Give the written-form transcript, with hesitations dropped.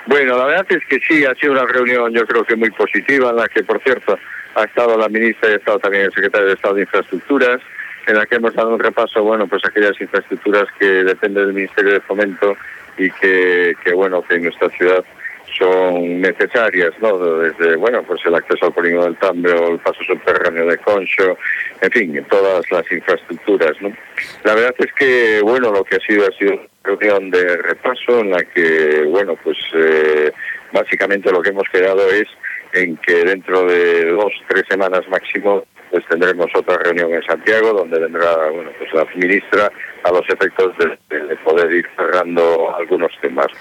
Bueno, la verdad es que sí, ha sido una reunión yo creo que muy positiva, en la que, por cierto, ha estado la ministra y ha estado también el secretario de Estado de Infraestructuras, en la que hemos dado un repaso, bueno, pues aquellas infraestructuras que dependen del Ministerio de Fomento y que bueno, que en nuestra ciudad son necesarias, ¿no? Desde, bueno, pues el acceso al polígono del Tambre o el paso subterráneo de Concho, en fin, todas las infraestructuras, ¿no? La verdad es que, bueno, lo que ha sido una reunión de repaso en la que, bueno, pues básicamente lo que hemos quedado es en que dentro de 2-3 semanas máximo pues tendremos otra reunión en Santiago donde vendrá, bueno, pues la ministra a los efectos de poder ir cerrando algunos temas.